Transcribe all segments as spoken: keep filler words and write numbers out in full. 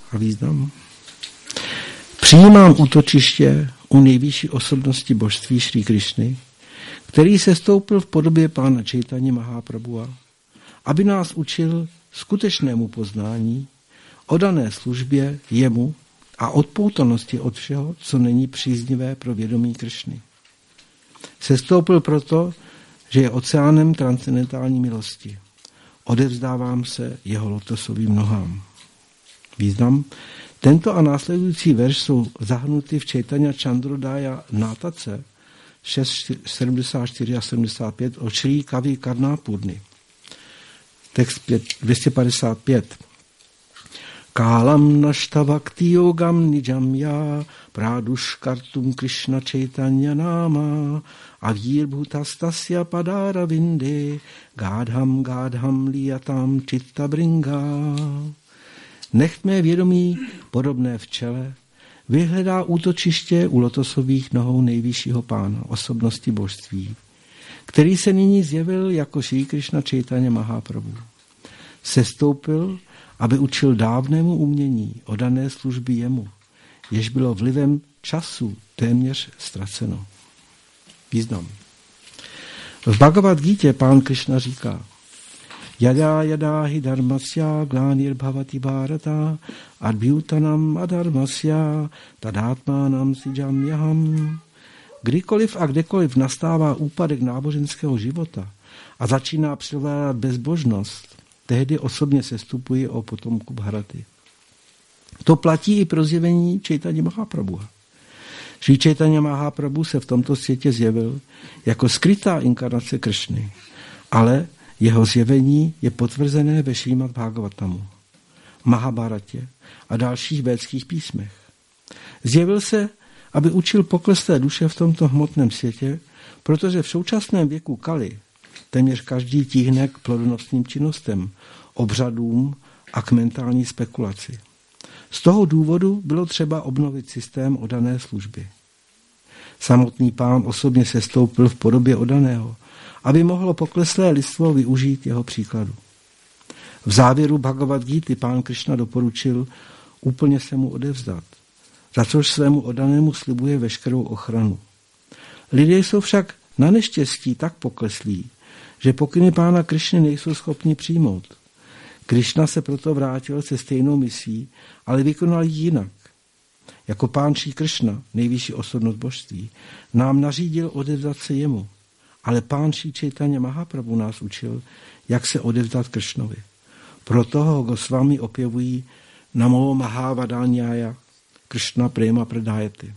a význam. Přijímám útočiště u nejvyšší osobnosti božství Šrí Krišny, který se stoupil v podobě pána Čejtani Maháprabhua, aby nás učil skutečnému poznání, odané službě jemu a odpoutanosti od všeho, co není příznivé pro vědomí Krišny. Sestoupil proto, že je oceánem transcendentální milosti. Odevzdávám se jeho lotosovým nohám. Význam. Tento a následující verš jsou zahrnuty v Čejtanya Chandrodaya Nátace šest sedmdesát čtyři a sedmdesát pět od Šrí Kavi Karnápurny. Text dvě stě padesát pět. Kálam naštavakti yogam nijam ya praduškartum Krishna Chaitanya náma avirbhutastasya padara vinde gádham gádham liyatam chitta bringa. Nechť mé vědomí, podobné včele, vyhledá útočiště u lotosových nohou nejvyššího pána, osobnosti božství, který se nyní zjevil jako Šrí Krišna Chaitanya Maháprabhu. Sestoupil, aby učil dávnému umění, odané služby jemu, jež bylo vlivem času téměř ztraceno. Význam. V Bhagavad Gítě pán Krišna říká: Yada yada hi dharmasya glanir bhavati bharata adbhyutanam adharmasya tadátmánam sijamyaham. Kdykoliv a kdekoliv nastává úpadek náboženského života a začíná převládat bezbožnost, tehdy osobně sestupuji o potomku Bharaty. To platí i pro zjevení Čejtanya Maháprabhua. Šrí Čejtanya Maháprabhu se v tomto světě zjevil jako skrytá inkarnace Krišny, ale jeho zjevení je potvrzené ve Šrímad Bhagavatamu, Mahabharatě a dalších védských písmech. Zjevil se, aby učil pokleslé duše v tomto hmotném světě, protože v současném věku Kali téměř každý tíhne k plodonosným činnostem, obřadům a k mentální spekulaci. Z toho důvodu bylo třeba obnovit systém odané služby. Samotný pán osobně sestoupil v podobě odaného, aby mohlo pokleslé lidstvo využít jeho příkladu. V závěru Bhagavad Gíty pán Krišna doporučil úplně se mu odevzdat, za což svému odanému slibuje veškerou ochranu. Lidé jsou však na neštěstí tak pokleslí, že pokyny pána Krišny nejsou schopni přijmout. Krišna se proto vrátil se stejnou misí, ale vykonal ji jinak. Jako pán Šrí Krišna, nejvyšší osobnost božství, nám nařídil odevzdat se jemu, ale pán Šrí Čejtanya Maháprabhu nás učil, jak se odevzdat Krišnovi. Proto ho Gosvámi opěvují Namo Mahavadanyaya Krišna Prema Pradayate.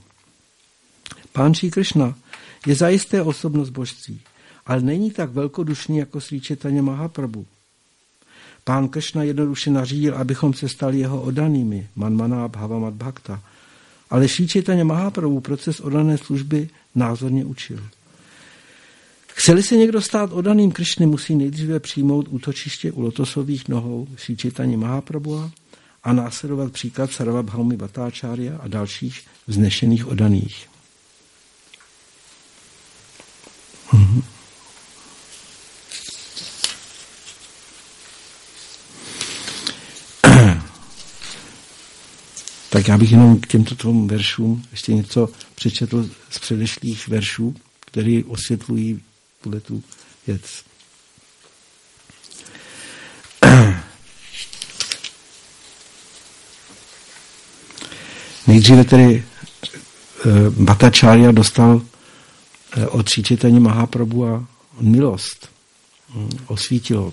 Pán Šrí Krišna je zajisté osobnost božství, ale není tak velkodušný jako Šrí Čejtanya Maháprabhu. Pán Krišna jednoduše nařídil, abychom se stali jeho odanými, manmaná bhavamat bhakta, ale Šrí Čejtanya Maháprabhu proces odané služby názorně učil. Chce-li se někdo stát odaným Krišny, musí nejdříve přijmout útočiště u lotosových nohou Šrí Čejtanya Maháprabhua a následovat příklad Sarvabhaumi Bhattacharya a dalších vznešených odaných. Mhm. Tak já bych jenom k těmto tvým veršům ještě něco přečetl z předešlých veršů, které osvětlují tuhle tu věc. Nejdříve tedy Bhattacharya dostal od Šrí Čejtanya Maháprabhua milost. Osvítil.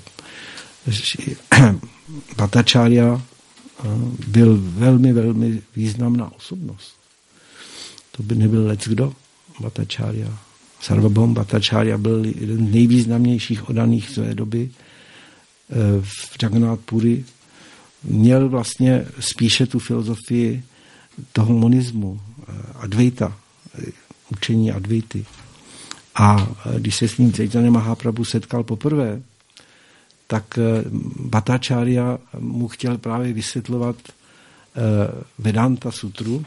Bhattacharya byl velmi, velmi významná osobnost. To by nebyl leckdo. Bhattacharya. Sarvabhaum Bhattacharya byl jeden z nejvýznamnějších odaných své doby v Jagannath Puri. Měl vlastně spíše tu filozofii toho monismu, Advaita, učení Advaity. A když se s ním Čejtanya Maháprabhu setkal poprvé, tak Bhattacharya mu chtěl právě vysvětlovat Vedanta sutru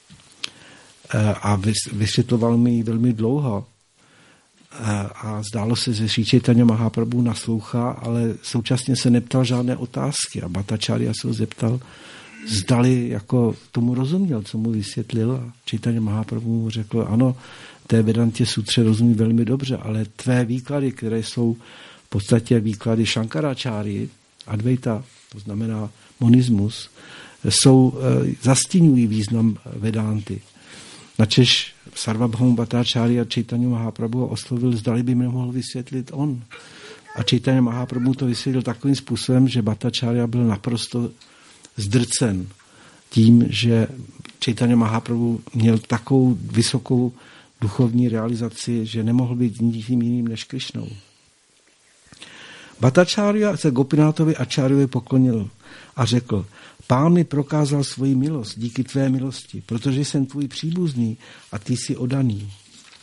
a vysvětloval mi ji velmi dlouho. A zdálo se, že Šrí Čejtanya Maháprabhu naslouchá, ale současně se neptal žádné otázky. A Bhattacharya se ho zeptal zdali jako tomu rozuměl, co mu vysvětlil. A Chaitanya Mahaprabhu mu řekl, ano, té Vedantě sutře rozumí velmi dobře, ale tvé výklady, které jsou v podstatě výklady Šankaráčáry, Advaita, to znamená monismus, jsou, zastínují význam Vedánty. Načež Sarvabhauma Bhattacharya Chaitanya Mahaprabhu oslovil, zdali by mi mohl vysvětlit on. A Chaitanya Mahaprabhu to vysvětlil takovým způsobem, že Bhattacharya byl naprosto zdrcen tím, že Chaitanya Mahaprabhu měl takovou vysokou duchovní realizaci, že nemohl být nikým jiným než Krišnou. Bhattacharya se Gopináthovi Acharyovi poklonil a řekl, Pán mi prokázal svoji milost díky tvé milosti, protože jsem tvůj příbuzný a ty jsi odaný.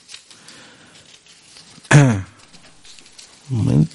Moment.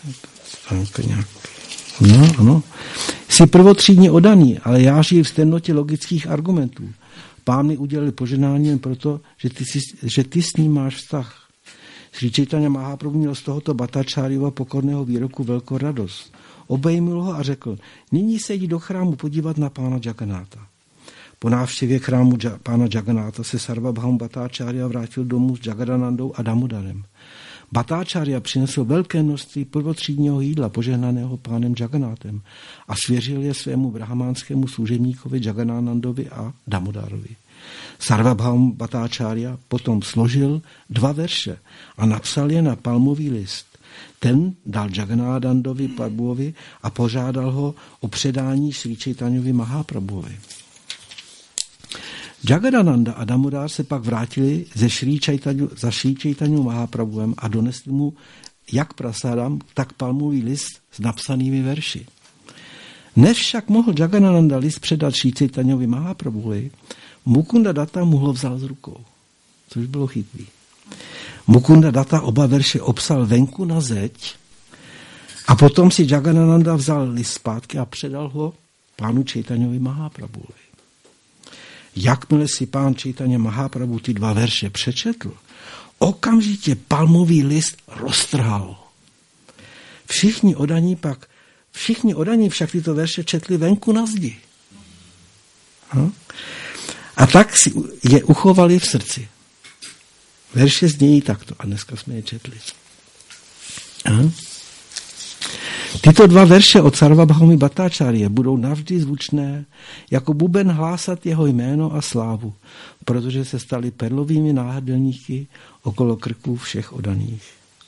No, ano. Jsi prvotřídně odaný, ale já žiju v temnotě logických argumentů. Pán mi udělil požehnání jen proto, že ty, jsi, že ty s ním máš vztah. Sri Chaitanya Mahaprabhu měl z tohoto Bhattacharjova pokorného výroku velkou radost. Obejmul ho a řekl, nyní se jdi do chrámu podívat na pána Jagannatha. Po návštěvě chrámu pána Jagannatha se Sarvabhauma Bhattacharya vrátil domů s Jagadanandou a Damodarem. Bhattacharya přinesl velké množství prvotřídního jídla požehnaného pánem Jagannathem a svěřil je svému brahmánskému služebníkovi Jagannanandovi a Damodarovi. Sarvabhauma Bhattacharya potom složil dva verše a napsal je na palmový list. Ten dal Jagannanandovi Prabhuovi a požádal ho o předání Sri Chaitanyovi Mahaprabhuovi. Jagadananda a Damodar se pak vrátili ze Sri Chaitanyu, za Sri Chaitanyou Mahaprabhuem a donesli mu jak prasadam, tak palmový list s napsanými verši. Než však mohl Jagadananda list předat Sri Chaitanyovi Mahaprabhuovi, Mukunda Datta mu ho vzal z rukou, což bylo chytrý. Mukunda Datta oba verše obsal venku na zeď a potom si Jagadananda vzal list zpátky a předal ho pánu Chaitanyovi Mahaprabhuovi. Jakmile si pán Chaitanya Mahaprabhu ty dva verše přečetl, okamžitě palmový list roztrhal. Všichni odaní pak, všichni odaní však tyto verše četli venku na zdi. Hm? A tak si je uchovali v srdci. Verše znějí takto. A dneska jsme je četli. Hm? Tyto dva verše od Sarvabhaumy Bhattacharya budou navždy zvučné, jako buben hlásat jeho jméno a slávu, protože se staly perlovými náhrdelníky okolo krků všech odaných.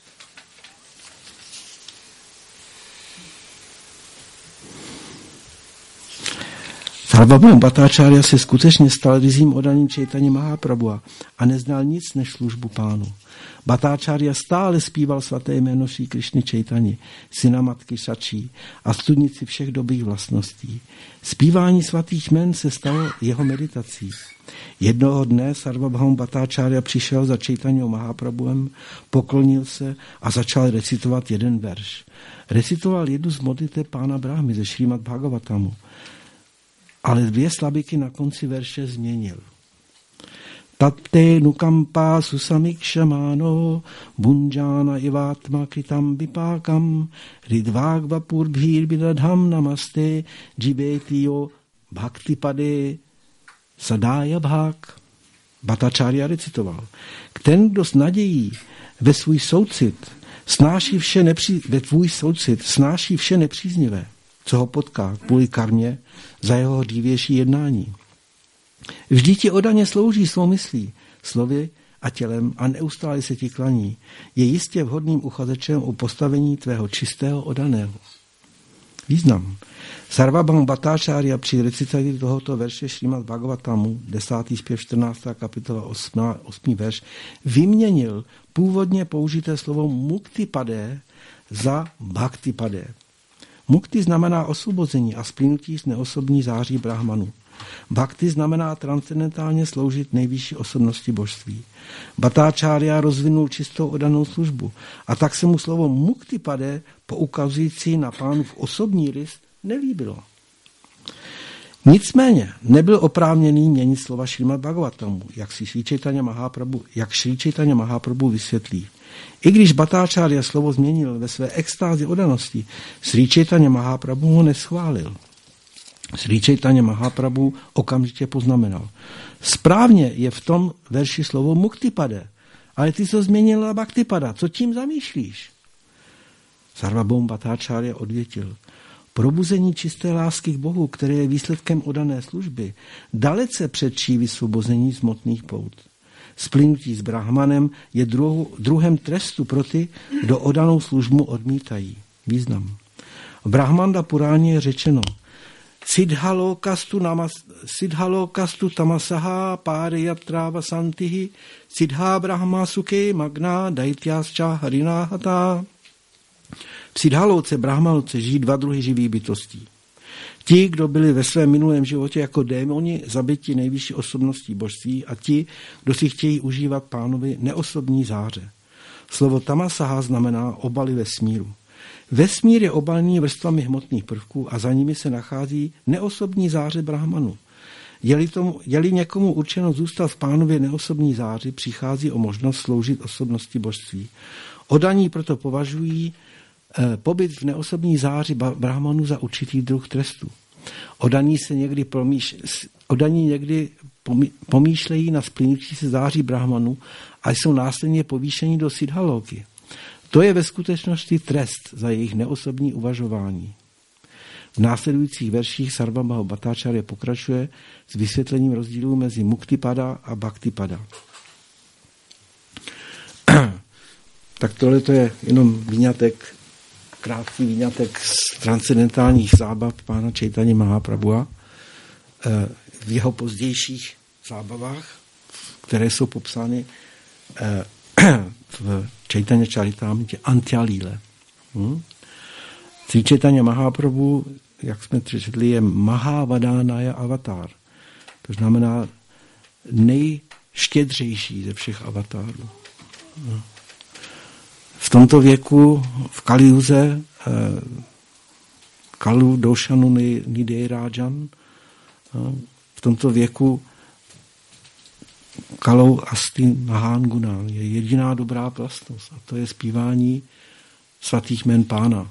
Sarvabhauma Bhattacharya se skutečně stal ryzím odaným Chaitanya Mahaprabhua a neznal nic než službu pánu. Bhattacharya stále zpíval svaté jméno Šrí Krišny Chaitani, syna matky Sačí a studnici všech dobrých vlastností. Zpívání svatých jmen se stalo jeho meditací. Jednoho dne Sarvabhauma Bhattacharya přišel za Chaitanyou Mahaprabhuem, poklonil se a začal recitovat jeden verš. Recitoval jednu z modlitev pána Brahmy ze Šrímad Bhagavatamu, ale dvě slabiky na konci verše změnil. Tatte nukampa susamikšamáno bunjana ivátma kritam vipákam ridvágva purbhír bidadham namaste jibetiyo bhaktipade sadája bhák. Bhattacharya recitoval. Ten, kdo s nadějí ve svůj soucit snáší vše nepří, ve tvůj soucit snáší vše nepříznivé, co ho potká kvůli karmě za jeho dřívější jednání. Vždy ti odaně slouží svou myslí, slovy a tělem a neustále se ti klaní. Je jistě vhodným uchazečem o postavení tvého čistého odaného. Význam. Sarvabhauma Bhattacharya při recitaci tohoto verše Šrímad Bhagavatamu, desátý zpěv, čtrnáctá kapitola, osmý verš, vyměnil původně použité slovo muktipadé za bhaktipadé. Mukti znamená osvobození a splynutí z neosobní září brahmanu. Bhakti znamená transcendentálně sloužit nejvyšší osobnosti božství. Bhattacharya rozvinul čistou odanou službu a tak se mu slovo muktipade, poukazující na pánův osobní rys, nelíbilo. Nicméně nebyl oprávněný měnit slova Šrímad Bhagavatamu, jak si Sri Chaitanya Mahaprabhu, jak Sri Chaitanya Mahaprabhu vysvětlí. I když Bhattacharya slovo změnil ve své extázi odanosti, Sri Chaitanya Mahaprabhu ho neschválil. Srí Chaitanya Mahaprabhu okamžitě poznamenal. Správně je v tom verši slovo muktipade, ale ty to změnila bhaktipada. Co tím zamýšlíš? Sarvabhauma Bhattacharya odvětil. Probuzení čisté lásky k Bohu, které je výsledkem odané služby, dalece předčí vysvobození z hmotných pout. Splynutí s Brahmanem je druhu, druhem trestu pro ty, kdo odanou službu odmítají. Význam. V Brahmanda Puráně je řečeno Siddhalokastu, namas, siddhalokastu tamasaha páriyatráva santihi siddha brahma suke magna daityascha harinahata. V Siddhaloce, Brahmaloce žijí dva druhy živých bytostí. Ti, kdo byli ve svém minulém životě jako démoni zabiti nejvyšší osobností božství a ti, kdo si chtějí užívat pánovi neosobní záře. Slovo tamasaha znamená obaly vesmíru. Vesmír je obalený vrstvami hmotných prvků a za nimi se nachází neosobní záře Brahmanu. Je-li, tomu, je-li někomu určeno zůstat v pánově neosobní záři, přichází o možnost sloužit osobnosti božství. Odaní proto považují eh, pobyt v neosobní záři Brahmanu za určitý druh trestu. Odaní se někdy, promíš, odaní někdy pomýšlejí na splynutí se září Brahmanu a jsou následně povýšení do Siddhalóky. To je ve skutečnosti trest za jejich neosobní uvažování. V následujících verších Sarvabhauma Bhattacharya pokračuje s vysvětlením rozdílů mezi muktipada a bhaktipada. Tak tohle to je jenom výňatek, krátký výňatek z transcendentálních zábav pána Chaitanya Mahaprabhua v jeho pozdějších zábavách, které jsou popsány v Chaitanya Charitamrite Antya-líle. Hmm? Srí Chaitanya Mahaprabhu, jak jsme četli, je Mahavadánaya avatar. To znamená nejštědřejší ze všech avatárů. Hmm. V tomto věku, v Kaliuze, Kalu Doshanu Nidej Rajan, v tomto věku Kalou Asti Mahán Gunán je jediná dobrá vlastnost a to je zpívání svatých jmen Pána.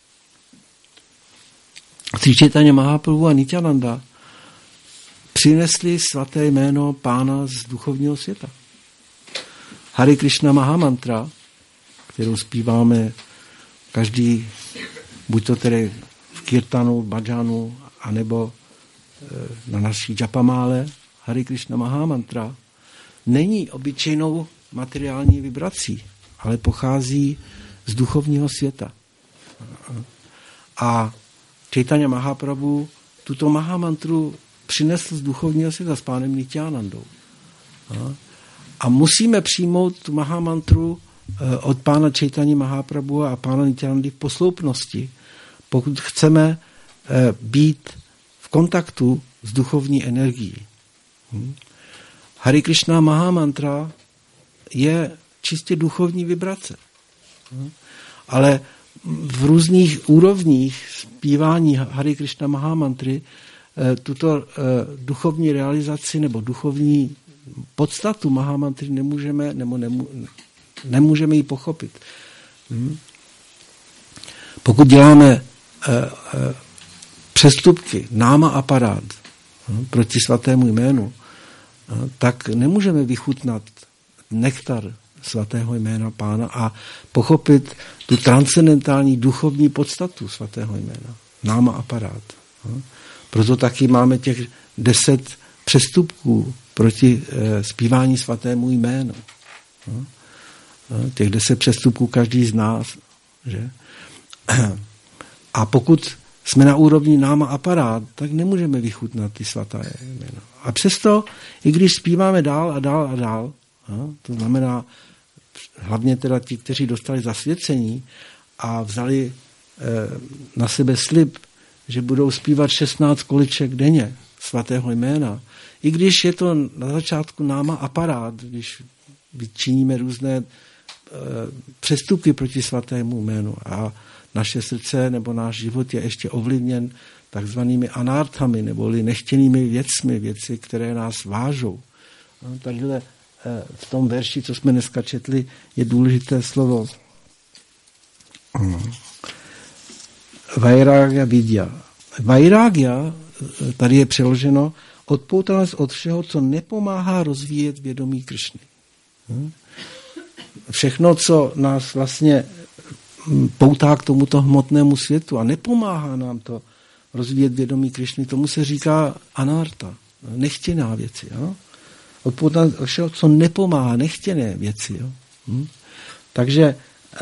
Srí Chaitanya Mahaprabhu a Nityananda přinesli svaté jméno Pána z duchovního světa. Hare Krishna Mahamantra, kterou zpíváme každý, buď to tedy v kirtanu, v bhajanu, anebo na naší japamále, Hare Krishna Mahamantra, není obyčejnou materiální vibrací, ale pochází z duchovního světa. A Chaitanya Mahaprabhu tuto Mahamantru přinesl z duchovního světa s pánem Nityanandou. A musíme přijmout tu Mahamantru od pána Chaitanya Mahaprabhu a pána Nityanandy v posloupnosti, pokud chceme být v kontaktu s duchovní energií. Hare Krishna Mahamantra je čistě duchovní vibrace. Ale v různých úrovních zpívání Hare Krishna Mahamantry tuto duchovní realizaci nebo duchovní podstatu Mahamantry nemůžeme, nebo nemů, nemůžeme ji pochopit. Pokud děláme přestupky, náma aparát proti svatému jménu, tak nemůžeme vychutnat nektar svatého jména Pána a pochopit tu transcendentální duchovní podstatu svatého jména. Náma aparát. Proto taky máme těch deset přestupků proti zpívání svatému jménu. Těch deset přestupků každý z nás. Že? A pokud jsme na úrovni náma aparát, tak nemůžeme vychutnat ty svaté jména. A přesto, i když zpíváme dál a dál a dál, to znamená hlavně teda ti, kteří dostali zasvěcení a vzali na sebe slib, že budou zpívat šestnáct količek denně svatého jména, i když je to na začátku náma aparát, když vyčiníme různé přestupky proti svatému jménu a naše srdce nebo náš život je ještě ovlivněn takzvanými anarthami, neboli nechtěnými věcmi, věci, které nás vážou. Tadyhle v tom verši, co jsme dneska četli, je důležité slovo Vairagya vidya. Vairágya, tady je přeloženo, odpoutanost od všeho, co nepomáhá rozvíjet vědomí Krišny. Všechno, co nás vlastně poutá k tomuto hmotnému světu a nepomáhá nám to rozvíjet vědomí Krišny, tomu se říká anarta, nechtěná věci. Jo? Odpoutanost od všeho, co nepomáhá, nechtěné věci. Jo? Hm? Takže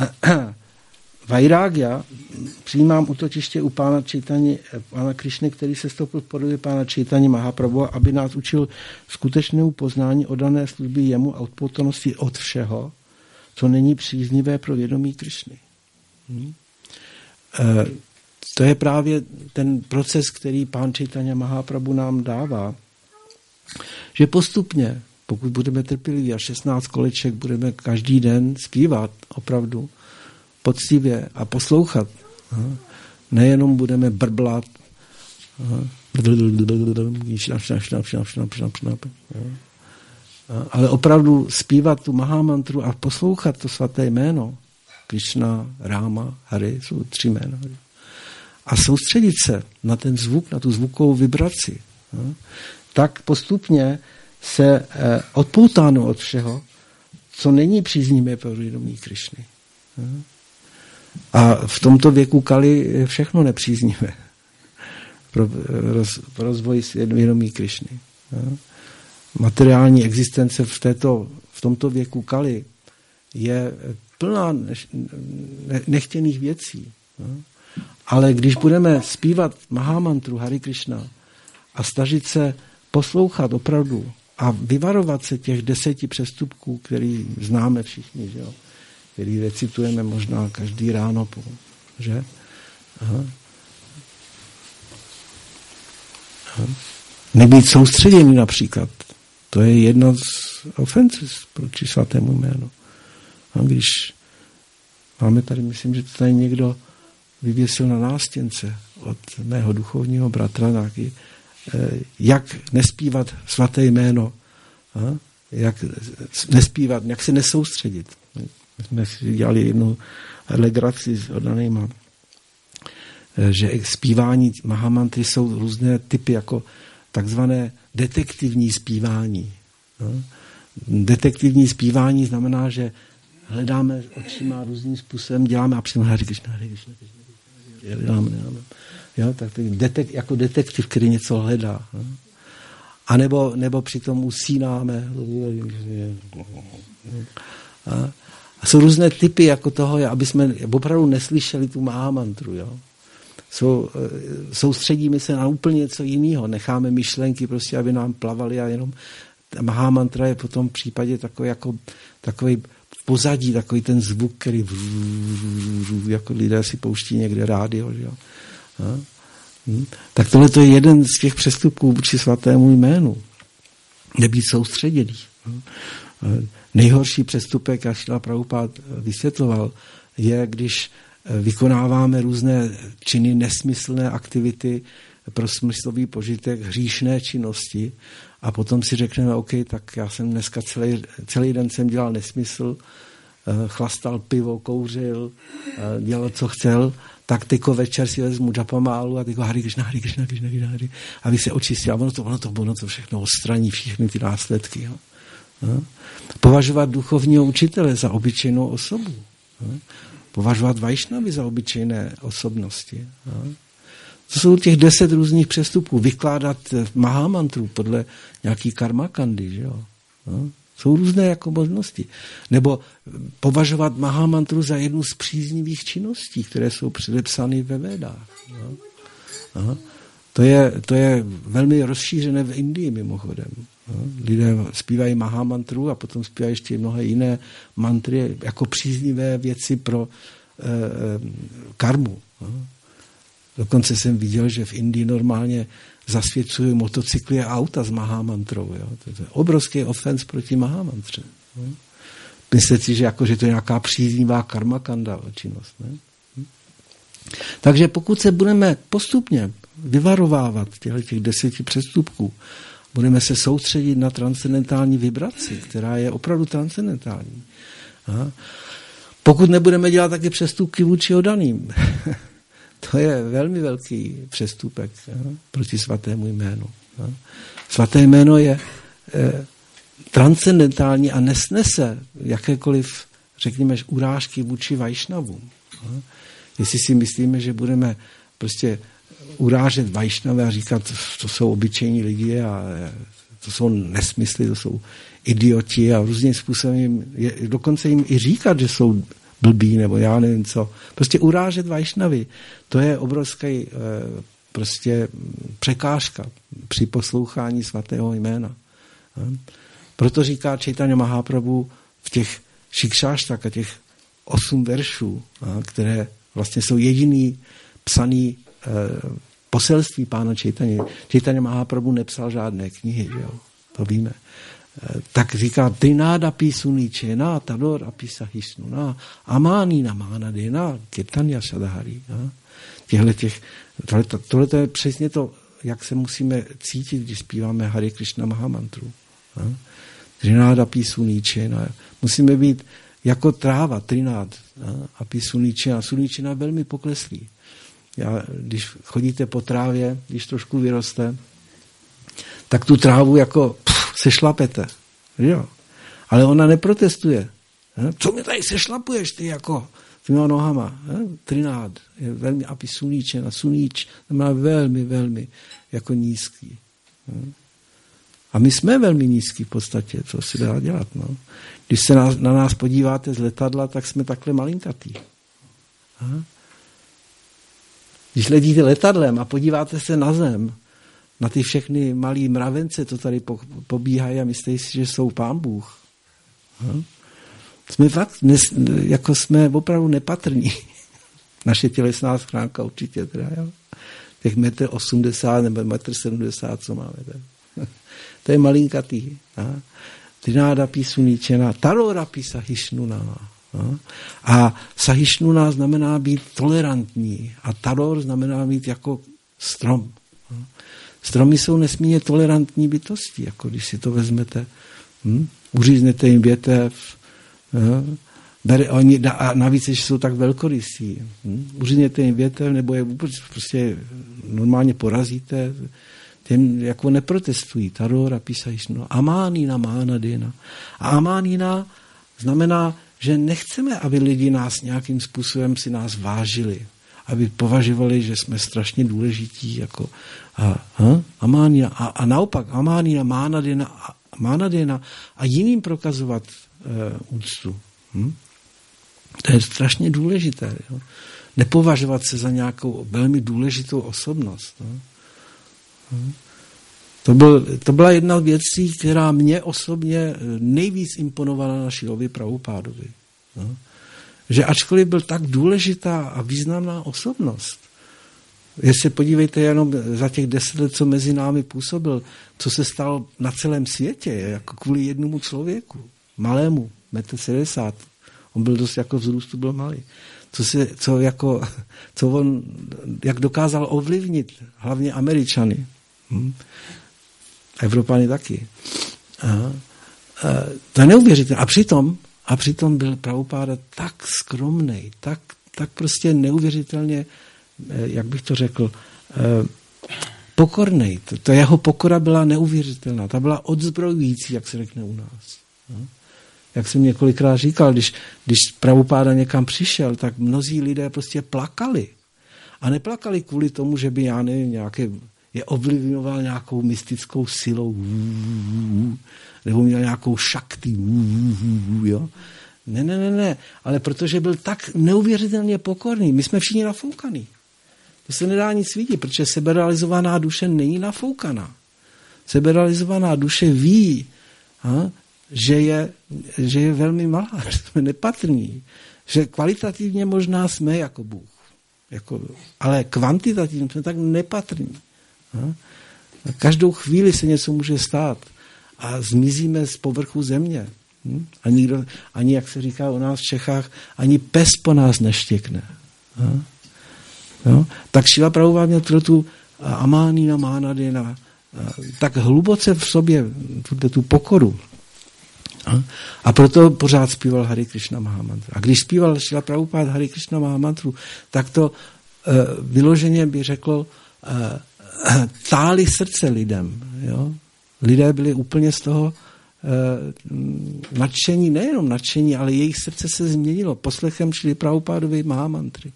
Vairágya přijímám útočiště u pána Čejtani, pána Krišny, který se stoupil v podobě pána Čejtani Mahaprabhu, aby nás učil skutečnému poznání oddané služby jemu a odpoutonosti od všeho, co není příznivé pro vědomí Krišny. Hmm. E, to je právě ten proces, který pán Čejtanya Mahaprabhu nám dává, že postupně, pokud budeme trpěliví a šestnáct koleček budeme každý den zpívat opravdu poctivě a poslouchat. Aha. Nejenom budeme brblat, aha, ale opravdu zpívat tu Mahamantru a poslouchat to svaté jméno. Krishna, Ráma, Hari, jsou tři jména. A soustředit se na ten zvuk, na tu zvukovou vibraci. Aha. Tak postupně se eh, odpoutáno od všeho, co není příznivé pro vědomí Krišny. Aha. A v tomto věku Kali je všechno nepříznivé pro, roz, pro rozvoj vědomí Krišny. Materiální existence v, této, v tomto věku Kali je plná nechtěných věcí. Ale když budeme zpívat Mahamantru Hari Krishna a snažit se poslouchat opravdu a vyvarovat se těch deseti přestupků, který známe všichni, že jo? Který recitujeme možná každý ráno, že? Aha. Aha. Nebýt soustředěný například. To je jedna z ofences proti svatému jménu. A když máme tady, myslím, že to tady někdo vyvěsil na nástěnce od mého duchovního bratra, nějaký, jak nespívat svaté jméno, aha? Jak nespívat, jak se nesoustředit. My jsme si dělali jednu legraci s oddanýma, že zpívání Mahamantry jsou různé typy, jako takzvané detektivní zpívání. Detektivní zpívání znamená, že hledáme očima různým způsobem, děláme a přitom Hare Krishna, Hare Krishna, děláme, děláme. Jo, tak detek, jako detektiv, který něco hledá. A nebo, nebo přitom usínáme. A A jsou různé typy jako toho, aby jsme opravdu neslyšeli tu Mahamantru. Jo? Jsou, soustředíme se na úplně něco jiného. Necháme myšlenky, prostě, aby nám plavaly a jenom Mahamantra je potom v případě takový, jako, takový v pozadí, takový ten zvuk, který jako lidé si pouští někde rádio. Jo? Hm? Tak tohle to je jeden z těch přestupků vůči svatému jménu. Nebýt soustředěný. Hm? Nejhorší přestupek, jak Šrila Prabhupád vysvětloval, je, když vykonáváme různé činy, nesmyslné aktivity pro smyslový požitek, hříšné činnosti a potom si řekneme, OK, tak já jsem dneska celý, celý den jsem dělal nesmysl, chlastal pivo, kouřil, dělal, co chcel, tak tyko večer si vezmu džapamálu a tyko Hari Krishna, Hari Krishna, Krishna, Krishna, Hari, aby se očistil. A ono to, ono to, ono to všechno odstraní, všechny ty následky. Jo. No. Považovat duchovního učitele za obyčejnou osobu. No. Považovat vajšnavy za obyčejné osobnosti. No. To jsou těch deset různých přestupků. Vykládat Mahamantru podle nějaký karmakandy. Že jo? No. Jsou různé jako možnosti. Nebo považovat Mahamantru za jednu z příznivých činností, které jsou předepsány ve Védách. No. Aha. To je, to je velmi rozšířené v Indii mimochodem. Lidé zpívají Mahamantru a potom zpívají ještě mnohé jiné mantry jako příznivé věci pro eh, karmu. Dokonce jsem viděl, že v Indii normálně zasvěcují motocykly a auta s Mahamantrou. Jo. To je obrovský ofens proti Mahamantře. Myslíte si, že, jako, že to je nějaká příznivá karmakanda činnost. Ne? Takže pokud se budeme postupně vyvarovávat těch deseti přestupků, budeme se soustředit na transcendentální vibraci, která je opravdu transcendentální. Aha. Pokud nebudeme dělat taky přestupky vůči oddaným, To je velmi velký přestupek jo, proti svatému jménu. Jo. Svaté jméno je eh, transcendentální a nesnese jakékoliv, řekněme, urážky vůči vajšnavům. Jo. Jestli si myslíme, že budeme prostě urážet vajšnavy a říkat, to jsou obyčejní lidi a to jsou nesmysly, to jsou idioti a různým způsobem jim, je, dokonce jim i říkat, že jsou blbí nebo já nevím co. Prostě urážet vajšnavy, to je obrovský e, prostě překážka při poslouchání svatého jména. E, proto říká Čejtanja Mahaprabhu v těch šikšáštak a těch osm veršů, a, které vlastně jsou jediný psaný e, poselství pána Čejtani. Čejtanja Mahaprabhu nepsal žádné knihy, že jo? To víme. E, tak říká, Trináda písuníčena, tador apisahisnuna, amánina mánadena, kirtanya sadahari. Těhle těch, tohle, tohle to je přesně to, jak se musíme cítit, když zpíváme Hare Krishna Mahamantru. Trináda písuníčena. Musíme být jako tráva, trinád. A písuníčena. Suníčena je velmi pokleslý. Já, když chodíte po trávě, když trošku vyroste, tak tu trávu jako pff, sešlapete. Jo? Ale ona neprotestuje. He? Co mi tady sešlapuješ ty jako těma nohama? He? Trinád je velmi api suníčena. Suníč znamená velmi, velmi jako nízký. He? A my jsme velmi nízký v podstatě, co si dá dělat. No? Když se na, na nás podíváte z letadla, tak jsme takhle malinkatý. He? Když letíte letadlem a podíváte se na zem, na ty všechny malý mravence, co tady po, pobíhají a myslíte si, že jsou pán Bůh. Hm? Jsme fakt, nes, jako jsme opravdu nepatrní. Naše tělesná schránka určitě teda, jo. Těch metr osmdesát nebo metr sedmdesát, co máme. Tak. To je malinkatý. Trináda písuníčena, tarora pisahisnuna. A sahišnuna znamená být tolerantní a tador znamená být jako strom. Stromy jsou nesmírně tolerantní bytosti, jako když si to vezmete. Hm? Uříznete jim větev, hm? Bere, oni, a navíc, že jsou tak velkorysí. Hm? Uřízněte jim větev, nebo je vůbec prostě normálně porazíte, těm jako neprotestují. Tador apisahisnuna. Amánina mánadena. A amánina znamená, že nechceme, aby lidi nás nějakým způsobem si nás vážili, aby považovali, že jsme strašně důležití, jako a, a, amánina, a, a naopak amánina, mánadena, mánadena a jiným prokazovat e, úctu. Hm? To je strašně důležité. Jo? Nepovažovat se za nějakou velmi důležitou osobnost. Jo? Hm? To, byl, to byla jedna z věcí, která mě osobně nejvíc imponovala na Šilovi Prabhupádovi. No. Že ačkoliv byl tak důležitá a významná osobnost, jestli podívejte jenom za těch deset let, co mezi námi působil, co se stalo na celém světě, jako kvůli jednomu člověku, malému, metr sedmdesát, on byl dost jako vzrůstu, byl malý. Co, se, co, jako, co on, jak dokázal ovlivnit, hlavně Američany. Hm? Evropány taky. Aha. To je neuvěřitelné. A přitom, a přitom byl Prabhupáda tak skromný, tak, tak prostě neuvěřitelně, jak bych to řekl, pokorný. To, to jeho pokora byla neuvěřitelná. Ta byla odzbrojující, jak se řekne u nás. Jak jsem několikrát říkal, když, když Prabhupáda někam přišel, tak mnozí lidé prostě plakali. A neplakali kvůli tomu, že by, já nevím, nějaké je ovlivňoval nějakou mystickou silou, nebo měl nějakou šakti, jo. Ne, ne, ne, ne, ale protože byl tak neuvěřitelně pokorný. My jsme všichni nafoukaný. To se nedá nic vidět, protože seberealizovaná duše není nafoukaná. Seberealizovaná duše ví, ha, že, je, že je velmi malá, že jsme nepatrní, že kvalitativně možná jsme jako Bůh, jako, ale kvantitativně jsme tak nepatrní. Ha? Každou chvíli se něco může stát a zmizíme z povrchu země. Hm? A nikdo, ani, jak se říká u nás v Čechách, ani pes po nás neštěkne. Ha? Jo? Tak Šrila Prabhupada měl tu amánina mánadena tak hluboce v sobě tu, tu pokoru. Ha? A proto pořád zpíval Hare Krishna Mahamantru. A když zpíval Šrila Prabhupada Hare Krishna Mahamantru, tak to vyloženě by řekl, táli srdce lidem. Jo? Lidé byli úplně z toho nadšení, nejenom nadšení, ale jejich srdce se změnilo. Poslechem šli Prabhupádovy Mahamantry.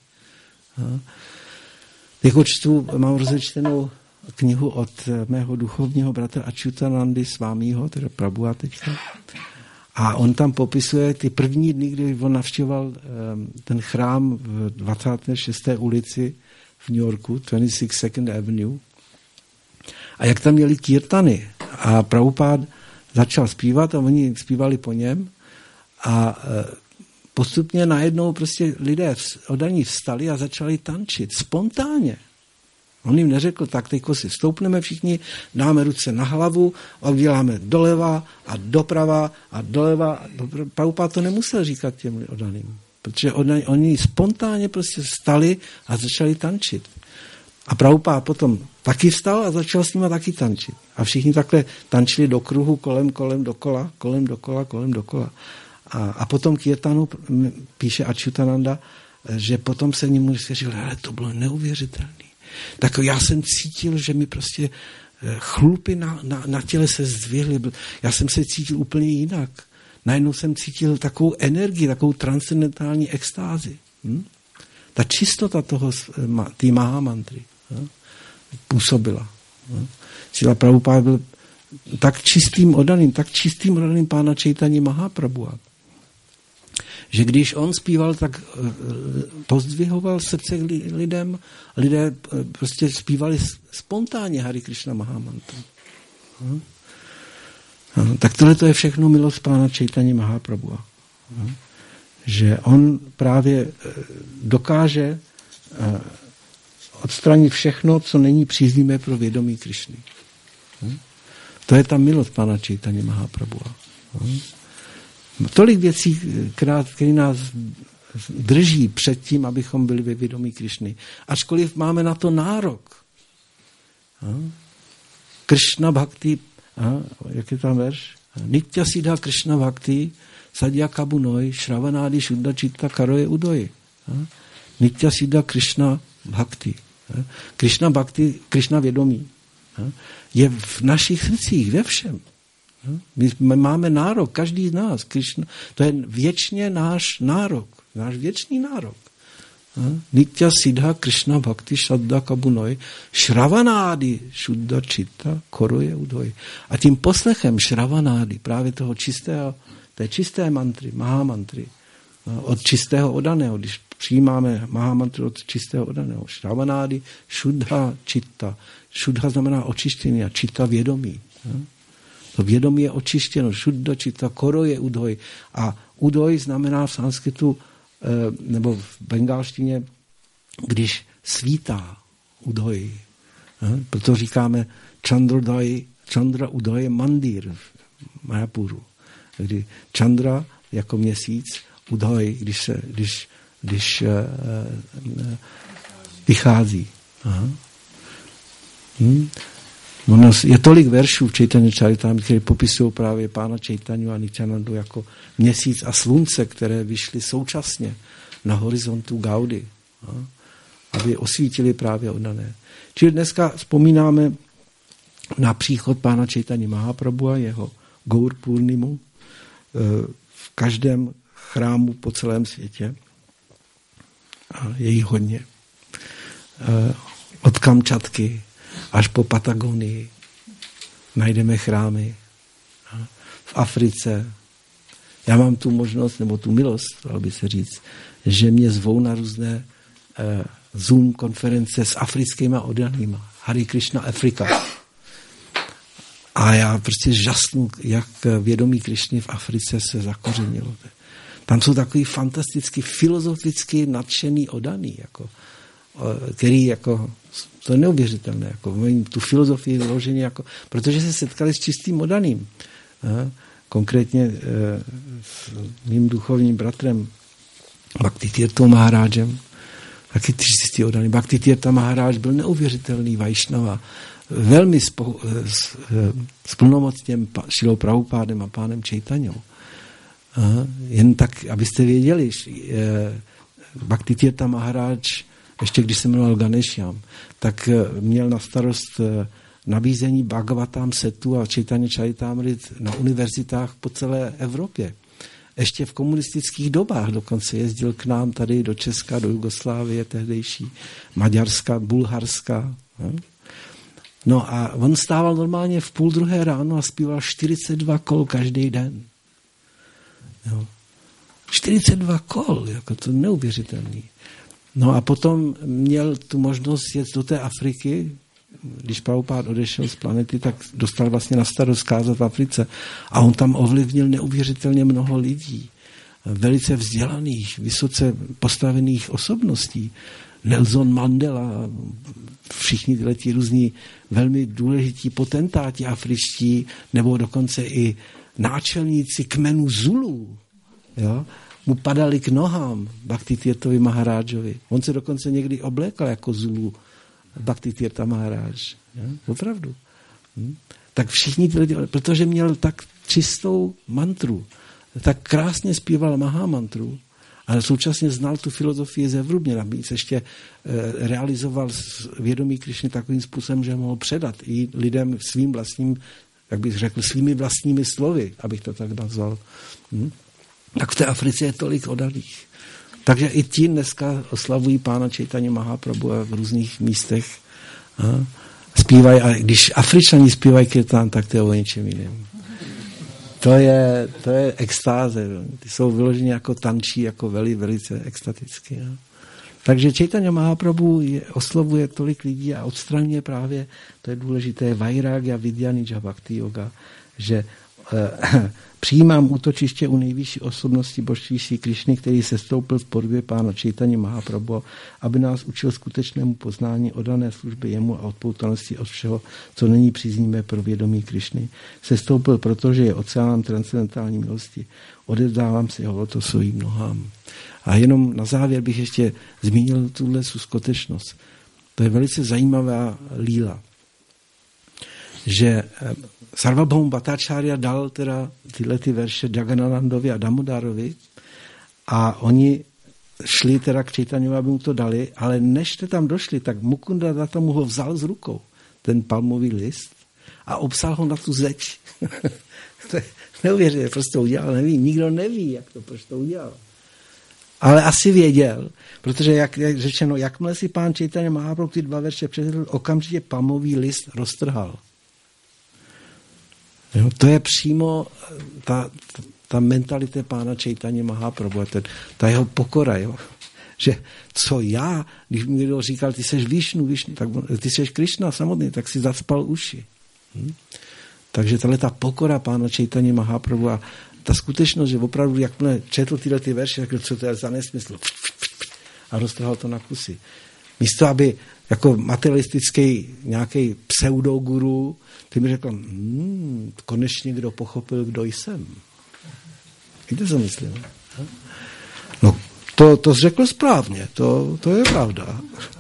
Jako čtu, mám rozečtenou knihu od mého duchovního bratra Achyutanandy Svámího, teda Prabhupada teďka. A on tam popisuje ty první dny, kdy on navštěvoval ten chrám v dvacáté šesté ulici v New Yorku, dvacet šestou second Avenue. A jak tam měli kirtany. A Prabhupada začal zpívat a oni zpívali po něm. A postupně najednou prostě lidé oddaní vstali a začali tančit spontánně. On jim neřekl, tak teďko si stoupneme všichni, dáme ruce na hlavu, uděláme doleva a doprava a doleva. Prabhupada to nemusel říkat těm oddaným, protože oni spontánně prostě vstali a začali tančit. A Prabhupada potom taky vstal a začal s nimi taky tančit. A všichni takhle tančili do kruhu, kolem, kolem, dokola, kolem, dokola, kolem, dokola. A, a potom kirtanu píše Achyutananda, že potom se němu říkal, ale to bylo neuvěřitelné. Tak já jsem cítil, že mi prostě chlupy na, na, na těle se zdvihly. Já jsem se cítil úplně jinak. Najednou jsem cítil takovou energii, takovou transcendentální extázi. Hm? Ta čistota toho, té Mahamantry hm? působila. Hm? Srila Prabhupada byl tak čistým oddaným, tak čistým oddaným pána Chaitanya Mahaprabhu, že když on zpíval, tak pozdvihoval srdce lidem, lidé prostě zpívali spontánně Hare Krishna Mahamantru. Hm? No, tak tohle to je všechno milost pána Chaitanya Mahaprabhu. Hm? Že on právě dokáže odstranit všechno, co není příznivé pro vědomí Krišny. Hm? To je ta milost pána Chaitanya Mahaprabhu. Hm? Tolik věcí, které nás drží před tím, abychom byli ve vědomí Krišny. Ačkoliv máme na to nárok. Krishna bhakti, jak je tam verš? Nitya siddha Krishna bhakti sadhya kabunoi shravanadi shuddha chitta karoje udoi. Nitya siddha Krishna bhakti. Krishna bhakti, Krishna vědomí je v našich srdcích, ve všem. My máme nárok, každý z nás. Krishna, to je věčně náš nárok, náš věčný nárok. Nitya siddha Krishna bhakti saddha kabunoi shravanadi shuddha chitta koroje udoi. A tím poslechem shravanadi, právě toho čistého, té čisté mantry, mahamantry, od čistého oddaného, když přijímáme mahamantru od čistého oddaného, shravanadi shuddha chitta. Shuddha znamená očištění a chitta vědomí. To vědomí je očištěno, šuddha chitta, koro je udoj. A udoj znamená v sanskritu, nebo v bengálštině, když svítá udoj. Proto říkáme Chandrodaj, Chandra udoj mandir v Mayapuru. Kdy Chandra jako měsíc, udoj, když, se, když, když vychází. Aha. Hm? Je tolik veršů v Chaitanya Charitamrita, které popisují právě pána Chaitanyu a Nityanandu jako měsíc a slunce, které vyšly současně na horizontu Gaudy, aby osvítili právě oddané. Čili dneska vzpomínáme na příchod pána Chaitanya Mahaprabhu a jeho Gaur Purnimu v každém chrámu po celém světě. A je jich hodně. Od Kamčatky až po Patagonii najdeme chrámy. V Africe. Já mám tu možnost, nebo tu milost, dalo by se říct, že mě zvou na různé eh, Zoom konference s africkýma oddanýma. Hare Krishna Afrika. A já prostě žasnu, jak vědomí Krišny v Africe se zakořenilo. Tam jsou takový fantasticky filozoficky nadšený oddaný, jako, který jako to je neuvěřitelné. Jako, tu filozofii vyloženě, jako, protože se setkali s čistým oddaným. Konkrétně e, s mým duchovním bratrem Bhakti Tirtha Maharážem, taky čistý oddaný. Bhakti Tirtha Maharáž byl neuvěřitelný Vajšnava, velmi spo, s, s plnomocněm Šrilou Prabhupádem a pánem Chaitanyou. Jen tak, abyste věděli, e, Bhakti Tirtha Maharáž ještě když se jmenoval Ganešjam, tak měl na starost nabízení Bhagavatam setu a Chaitanya Charitamrit na univerzitách po celé Evropě. Ještě v komunistických dobách dokonce jezdil k nám tady do Česka, do Jugoslávie tehdejší, Maďarska, Bulharska. No a on stával normálně v půl druhé ráno a zpíval čtyřicet dva kol každý den. Jo. čtyřicet dva kol, jako to neuvěřitelný. No a potom měl tu možnost jet do té Afriky. Když Prabhupád odešel z planety, tak dostal vlastně na starost kázat v Africe. A on tam ovlivnil neuvěřitelně mnoho lidí. Velice vzdělaných, vysoce postavených osobností. Nelson Mandela, všichni tyhle tí různí velmi důležití potentáti afričtí, nebo dokonce i náčelníci kmenu Zulu, jo, mu padali k nohám Bhaktitirthovi Maharájovi. On se dokonce někdy oblékal jako Zulu Bhaktitirtha Maharaj. Opravdu. Hm? Tak všichni ty lidi, protože měl tak čistou mantru, tak krásně zpíval Mahamantru, ale současně znal tu filozofii zevrubně, aby se ještě e, realizoval vědomí Krišny takovým způsobem, že mohl předat i lidem svým vlastním, jak bych řekl, svými vlastními slovy, abych to tak nazval. Hm? Tak v té Africe je tolik odalých. Takže i ti dneska oslavují pána Chaitanya Mahaprabhu v různých místech. A zpívají, a když Afričani zpívají kirtán, tak to je o něčem jiném. To je, to je extáze. Ty jsou vyloženi jako tančí, jako veli, velice extaticky. Ja. Takže Chaitanya Mahaprabhu je, oslovuje tolik lidí a odstraňuje právě, to je důležité, vairagya vidya nija bhakti yoga, že eh, přijímám útočiště u nejvyšší osobnosti božství Šrí Krišny, který se stoupil v podobě pána Chaitanya Mahaprabhu, aby nás učil skutečnému poznání odané služby jemu a odpoutanosti od všeho, co není příznivé pro vědomí Krišny. Se stoupil, protože je oceánem transcendentální milosti. Odevzdávám si ho lotosovým nohám. A jenom na závěr bych ještě zmínil tuhle skutečnost. To je velice zajímavá líla, že Sarvabhauma Bhattacharya dal teda tyhle ty verše Jagannathanandovi a Damodarovi a oni šli teda k Čejtaňovi, aby mu to dali, ale než jste tam došli, tak Mukunda Datta mu ho vzal z rukou, ten palmový list, a obsal ho na tu zeď. To je neuvěřitelné, proč to udělal, nevím, nikdo neví, jak to, proč to udělal. Ale asi věděl, protože jak je řečeno, jakmile si pán Chaitanya Mahaprabhu ty dva verše přečetl, okamžitě palmový list roztrhal. Jo, to je přímo ta, ta mentalita pána Chaitanya Mahaprabhu, ten, ta jeho pokora, jo. Že co já, když mi někdo říkal, ty seš Višnu, Višnu, tak ty seš Krišna samotný, tak si zacpal uši. Hm? Takže tahle ta pokora pána Chaitanya Mahaprabhu a ta skutečnost, že opravdu, jakmile četl tyhle ty verše, tak co to je za nesmysl, a roztrhal to na kusy. Místo, aby jako materialistický nějaký pseudoguru, ty mi řekl, hmm, konečně kdo pochopil, kdo jsem. Víte, co myslím? No, to, to řekl správně, to, to je pravda.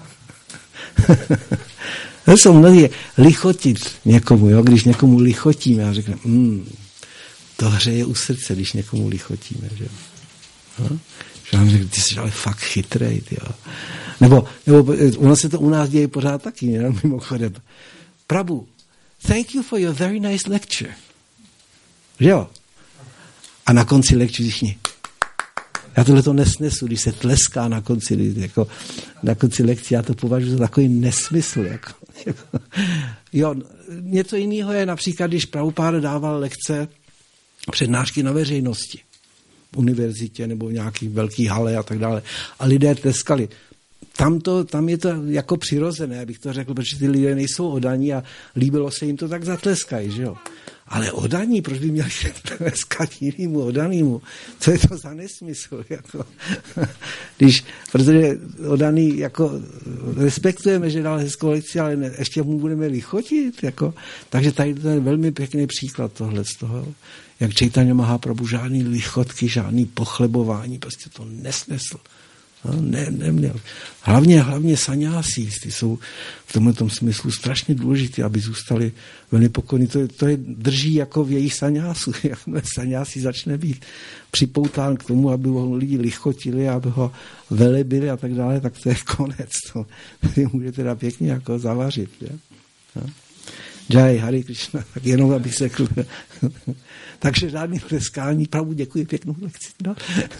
To jsou mnohdy lichotit někomu, jo? Když někomu lichotíme a řekne, hmm, to hřeje u srdce, když někomu lichotíme. Že, no? Že vám řekne, ty jsi ale fakt chytrej. Jo? Nebo, nebo ono se to u nás děje pořád taky, jenom mimochodem. Prabhu, thank you for your very nice lecture. Že jo? A na konci lecture všichni. Já tohle to nesnesu, když se tleská na konci, jako, na konci lekcí, já to považuji za takový nesmysl. Jako, jako. Jo, něco jiného je například, když Prabhupáda dával lekce, přednášky na veřejnosti, v univerzitě nebo v nějakých velkých hale a tak dále. A lidé tleskali. Tam, to, tam je to jako přirozené, abych to řekl, protože ty lidé nejsou odaní a líbilo se jim to, tak zatleskají, že jo. Ale odaní, proč by měli tleskat jinýmu odanýmu? Co je to za nesmysl? Jako, když, protože odaný, jako, respektujeme, že dal hezkou lekci, ale ne, ještě mu budeme lichotit. Jako. Takže tady to je velmi pěkný příklad tohle z toho. Jak Chaitanya Mahaprabhu, žádný lichotky, žádný pochlebování, prostě to nesmysl. Ne, neměl. Hlavně, hlavně saňásí, ty jsou v tomto smyslu strašně důležité, aby zůstali velmi pokojní. To, to je drží jako v jejich saňásu. Jakmile saňásí začne být připoután k tomu, aby ho lidi lichotili, aby ho velebili a tak dále, tak to je konec. To může teda pěkně jako zavařit. Je? No. Jai, Hare Krishna, tak jenom abych řekl. Takže žádný tleskání, pravdu děkuji, pěknou lekci. No.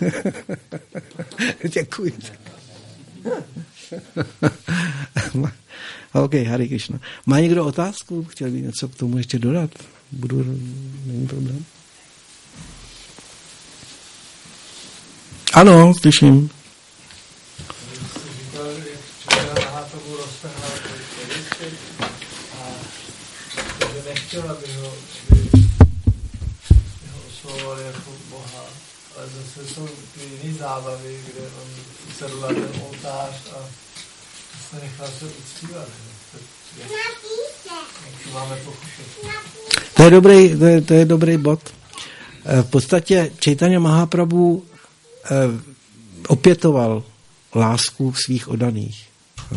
Děkuji. OK, Hare Krishna. Má někdo otázku? Chtěl by něco k tomu ještě dodat? Budu, není problém. Ano, slyším. Nechtěl, aby ho, aby ho oslovovali jako Boha, ale zase jsou ty jiné zábavy, kde on sedl na ten oltář a se nechal se uctívat. Jak, jak to máme pochopit? To je dobrý, to je, to je dobrý bod. V podstatě Čejtanja Mahaprabhu opětoval lásku svých oddaných.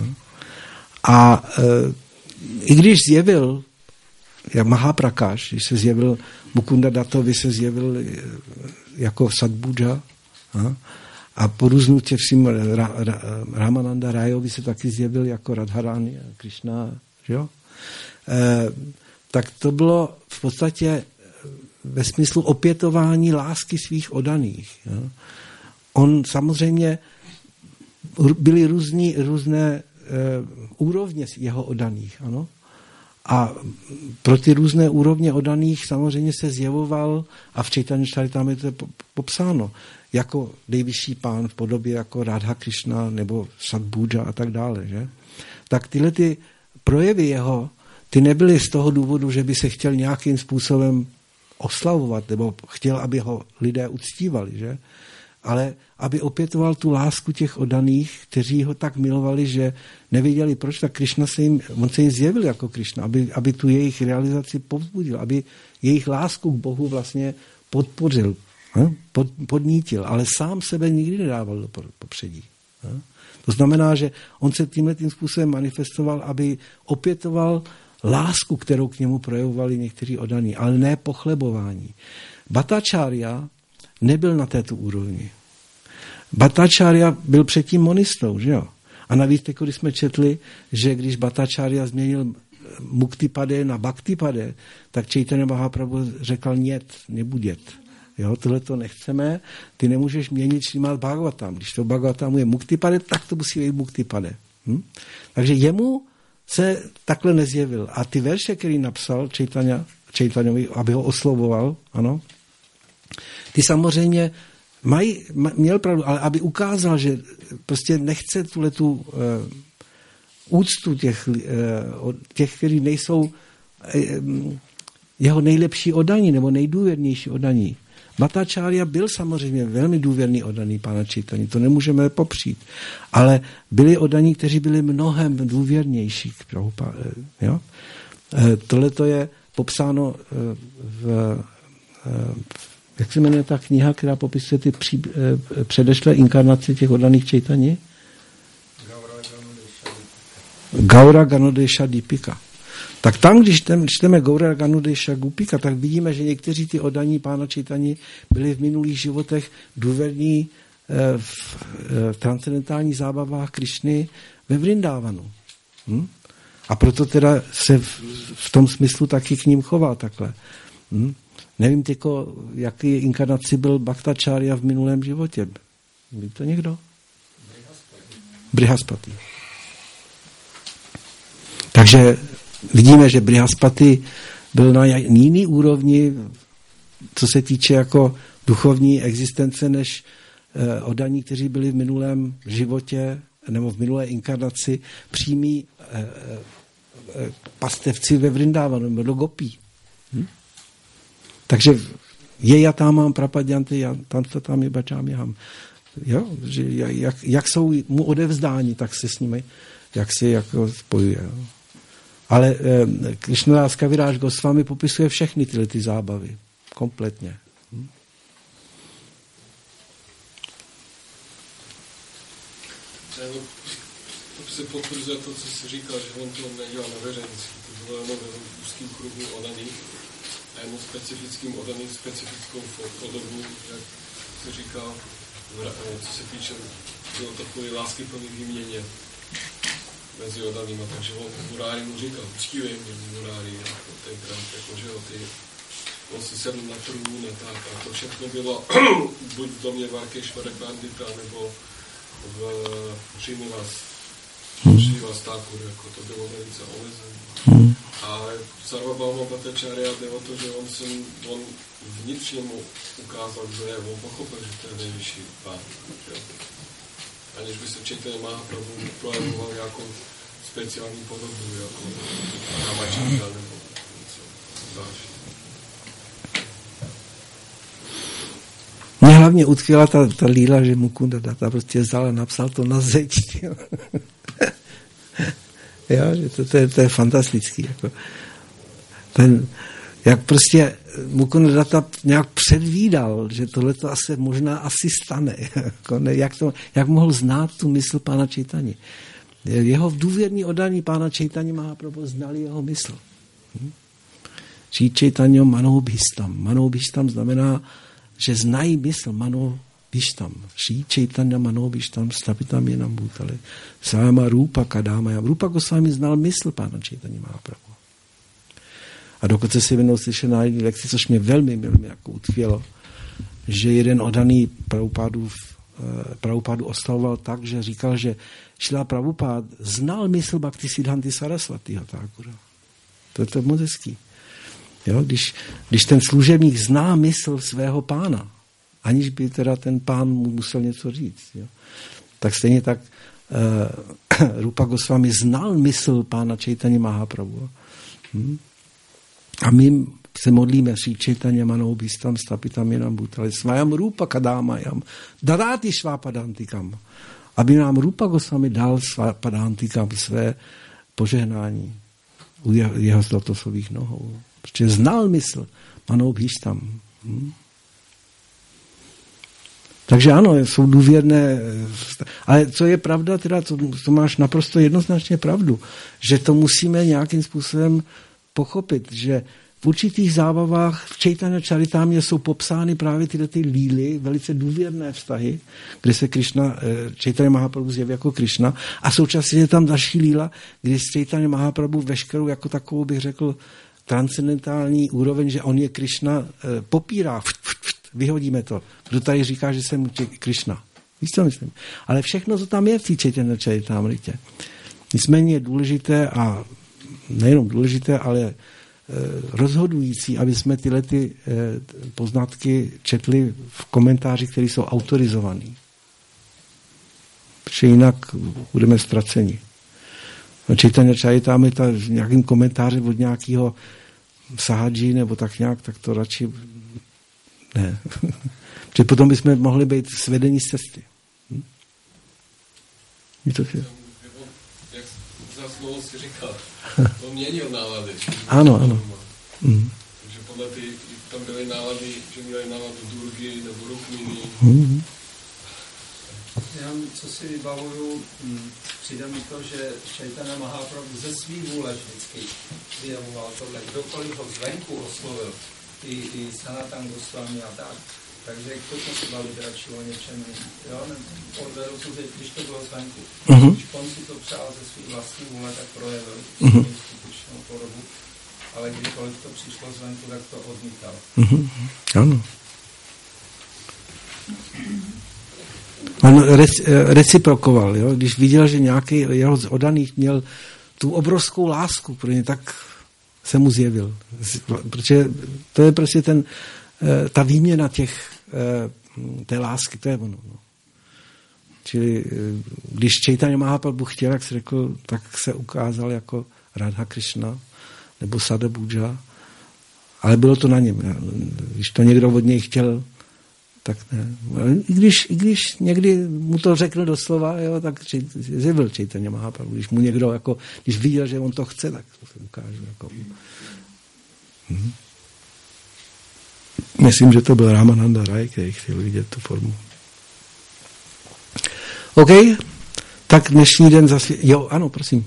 A i když zjevil jak Mahaprakash, když se zjevil Mukunda Datovi, se zjevil jako Sadbhuja a po různutě vším Ra, Ra, Ramananda Rajovi se taky zjevil jako Radharani a Krishna, že jo? E, tak to bylo v podstatě ve smyslu opětování lásky svých oddaných. Jo? On samozřejmě byly různý, různé e, úrovně jeho oddaných, ano? A pro ty různé úrovně oddaných samozřejmě se zjevoval, a v Chaitanya Charitamrita je to popsáno, jako nejvyšší pán v podobě jako Radha Krishna nebo Sadbhuja a tak dále. Že? Tak tyhle ty projevy jeho, ty nebyly z toho důvodu, že by se chtěl nějakým způsobem oslavovat, nebo chtěl, aby ho lidé uctívali, že? Ale aby opětoval tu lásku těch oddaných, kteří ho tak milovali, že nevěděli proč, tak Krishna se jim, on se jim zjevil jako Krishna, aby, aby tu jejich realizaci povzbudil, aby jejich lásku k Bohu vlastně podpořil, pod, podnítil, ale sám sebe nikdy nedával do popředí. To znamená, že on se tímhle tím způsobem manifestoval, aby opětoval lásku, kterou k němu projevovali někteří oddaní, ale ne pochlebování. Bhattacharya nebyl na této úrovni. Bhattacharya byl předtím monistou, že jo? A navíc, když jsme četli, že když Bhattacharya změnil Muktipade na Bhaktipade, tak Chaitanya Mahaprabhu řekl niet, nebudět. Jo, tohle to nechceme, ty nemůžeš měnit Šrímad Bhagavatam. Když to Bhagavatamu je Muktipade, tak to musí být Muktipade. Hm? Takže jemu se takhle nezjevil. A ty verše, který napsal Chaitanya, Chaitanyovi, aby ho oslovoval, ano, ty samozřejmě mají, měl pravdu, ale aby ukázal, že prostě nechce tuhletu uh, úctu těch, uh, těch, kteří nejsou uh, jeho nejlepší oddaní nebo nejdůvěrnější oddaní. Bhattacharya byl samozřejmě velmi důvěrný oddaný pána Chaitanya, to nemůžeme popřít, ale byli oddaní, kteří byli mnohem důvěrnější. Jo? Tohle to je popsáno v, v jak se jmenuje ta kniha, která popisuje ty pří, předešlé inkarnace těch oddaných Chaitanya? Gaura Ganodesha Dipika. Tak tam, když čteme Gaura Ganodesha Dipika, tak vidíme, že někteří ty oddaní pána Chaitanya byli v minulých životech důvěrní v, v transcendentálních zábavách Krišny ve Vrindávanu. Hm? A proto teda se v, v tom smyslu taky k ním choval takhle. Hm? Nevím, tyko, jaký inkarnaci byl Bhattacharya v minulém životě. Ví to někdo? Brihaspati. Takže vidíme, že Brihaspati byl na jiný úrovni, co se týče jako duchovní existence, než eh, oddaní, kteří byli v minulém životě nebo v minulé inkarnaci přímí eh, eh, pastevci ve Vrindávanu, nebo do Gopí. Hm? Takže je já tam mám prapadjanty, já tam to tam je bačám jám. Jo, že jak, jak jsou mu odevzdáni, tak se s nimi, jak se jako spojuje. Jo. Ale eh, Krishnadás Kaviraj Goswami popisuje všechny tyhle ty zábavy. Kompletně. Hm? To se potvrzuje to, co jsi říkal, že on to nedělal na veřejnosti. To bylo jenom v úzkým kruhu odaných a jenom specifickým odaným specifickou podobu, jak jsi říkal, co se týče, bylo takové lásky plný výměně mezi odanýma, takže on murári mu říkal, uctívej mě murári, jako tenkrát, jako, že jo, ty, on si sedl na trůn a tak, a to všechno bylo buď v domě Varkešvara Pandita, nebo v Srinivas, Srinivas Thakur, jako to bylo velice omezené. Hmm. Ale Sarvabhauma Bhattacharya jde o to, že on, se, on vnitřně mu ukázal, kdo je, on pochopil, že to je nejvyšší pán. Aniž by se Chaitanya Mahaprabhu projevoval nějakou speciální podobu, jako Ramačanda nebo něco další. Mě hlavně utkvěla ta, ta líla, že Mukunda Datta prostě vzal a napsal to na zeď. Jo, jo že to, to, je, to je fantastický. Jako. Ten, jak prostě Mukunda Datta nějak předvídal, že tohle to asi možná asi stane. Jako ne, jak, to, jak mohl znát tu mysl pána Chaitanya. Jeho důvěrní oddaní pána Chaitanya Mahaprabhu znali jeho mysl. Hm? Šri Chaitanya Manobhistam. Manobhistam znamená, že znají mysl Manobhistam. Šri Chaitanya Manobhistam stapitam yenam bhutale. Sáma Rupa Kadámayam. Rupa Goswami znal mysl pána Chaitanya Mahaprabhu. A dokonce si jednou slyšel na jedné lekci, což mě velmi, velmi jako utkvělo, že jeden oddaný Prabhupádův Prabhupádu ostavoval tak, že říkal, že Šrila Prabhupád znal mysl Bhaktisiddhanty Sarasvatiho Thakura. To je to moc hezký. Jo, když, když ten služebník zná mysl svého pána, aniž by teda ten pán mu musel něco říct, jo, tak stejně tak uh, Rupa Goswami znal mysl pána Chaitanya Mahaprabhu. Hm? A my se modlíme Šri Chaitanya Manobhistam stapitam yenam bhutale svayam Rupa Kadámayam dadáti švápadantikam, aby nám Rupa Goswami dal švápadantikam své požehnání u jeho zlatosových nohou. Protože znal mysl Manobhistam. Hm? Takže ano, jsou důvěrné, ale co je pravda, teda to, to máš naprosto jednoznačně pravdu, že to musíme nějakým způsobem pochopit, že v určitých zábavách v Chaitanya Charitámě jsou popsány právě tyhle ty líly, velice důvěrné vztahy, kde se Krishna, Chaitanya Mahaprabhu zjeví jako Krishna a současně je tam další líla, kdy Chaitanya Mahaprabhu veškerou jako takovou, bych řekl, transcendentální úroveň, že on je Krishna, popírá, vyhodíme to. Kdo tady říká, že jsem Krishna? Víš, co myslím? Ale všechno, co tam je v té Chaitanya Charitamritě. Nicméně je důležité a nejenom důležité, ale rozhodující, aby jsme tyhle ty poznatky četli v komentářích, které jsou autorizovaný. Protože jinak budeme ztraceni. Chaitanya Charitamrita nějakým komentářem od nějakého sahadži nebo tak nějak, tak to radši ne. Protože potom bychom mohli být svedení z cesty. Hm? To je. Jak za slovo si říkal, to měnil nálady. Ano, ano. Mm. Takže podle ty, tam byly nálady, že měli náladu Durgy nebo Rukmini. Mm. Já, co si vybavuju, přijde mi to, že Chaitanya Mahaprabhu ze svý vůle vždycky vyjavoval tohle. Kdokoliv ho zvenku oslovil, i, i Sanatan Goswami a tak. Takže pojďme se bavit radši o něčem, jo, odvedu to, když to bylo zvenku. Uh-huh. Když on si to přál ze svý vlastní vůle, tak projevil uh-huh. skutečnou podobu, ale kdykoliv to přišlo zvenku, tak to odmítal. Uh-huh. Ano. On reciprokoval, jo? Když viděl, že nějaký jeho z oddaných měl tu obrovskou lásku pro ně, tak se mu zjevil. Protože to je prostě ten, ta výměna těch, té lásky, to je ono. No. Čili když Chaitanya Mahaprabhu chtěl, jak se řekl, tak se ukázal jako Radha Krishna nebo Sadabhuja, ale bylo to na něm. Když to někdo od něj chtěl, tak ne. I když, i když někdy mu to řekl doslova, jo, tak zjevil Chaitanya Mahaprabhu. Když mu někdo, jako, když viděl, že on to chce, tak to se ukáže. Jako. Mhm. Myslím, že to byl Ramananda Rai, který chtěl vidět tu formu. OK, Tak dnešní den zase... Jo, ano, prosím.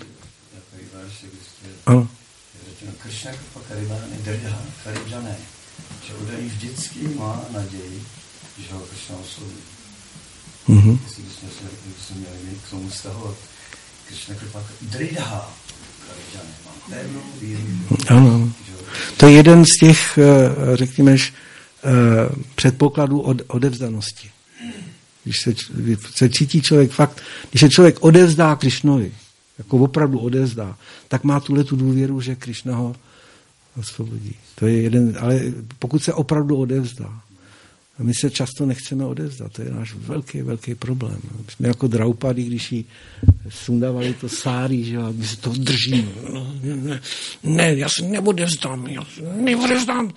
Ano. Kršna Karibžané, že udají vždycky má naději, že ho Kršna osloví. Mm-hmm. Jestli bychom se bychom měli k tomu vztahovat. Kršna Dridha Karibžané má pevnou víru. Ano. To je jeden z těch, řekněme, předpokladů od, odevzdanosti. Když se, když se cítí člověk fakt, když se člověk odevzdá Krišnovi, jako opravdu odevzdá, tak má tuhle tu důvěru, že Krišna ho osvobodí. To je jeden, ale pokud se opravdu odevzdá, a my se často nechceme odevzdat, to je náš velký, velký problém. My jsme jako Draupadi, když jí sundávali to sárí, že my se to držíme. Ne, ne, já se neodevzdám, já se neodevzdám.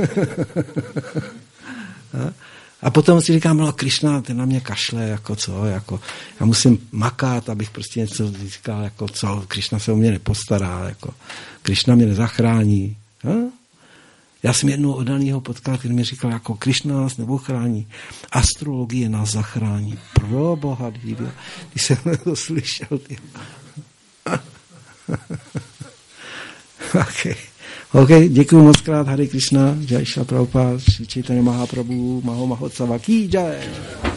A potom si říkám, no Krišna, ten na mě kašle, jako co, jako, já musím makat, abych prostě něco říkal, jako co, Krišna se o mě nepostará, jako, Krišna mě nezachrání. Ha? Já jsem jednou oddanýho potkal, který mi říkal, jako Krišna nás neochrání, astrologie nás zachrání. Pro boha, dívě, když jsem to slyšel. Okay. OK, děkuji moc krát, Hare Krishna, Jai Shri Prabhupada, Sri Chaitanya Mahaprabhu, Maho Mahotsav ki jai.